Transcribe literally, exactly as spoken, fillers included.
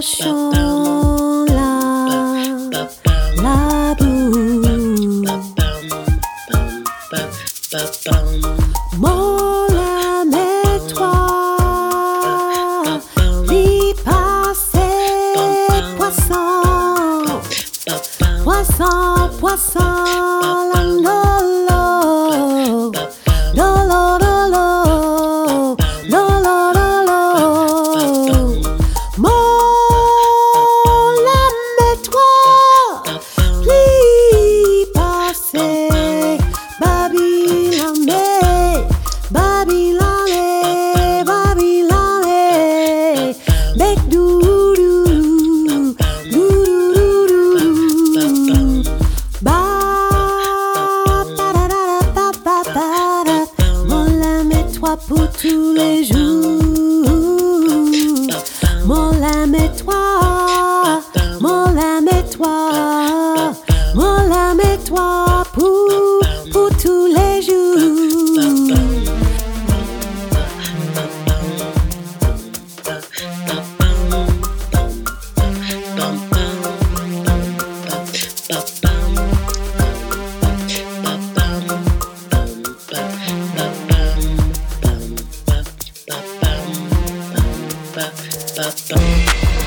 chant la, la boue. Mon âme et toi, l'y passé poisson, poisson, poisson, la lolo, lolo, lolo, lolo, lolo. Mon âme et toi, l'y passé Babylone, Babylone, Babylone, bec doo doo, doo doo doo, ba ba da da da ba ba da. Mon âme et toi pour tous les jours. Mon âme et toi, mon âme et toi, mon âme et toi pour pour tous les jours. Ba-bum.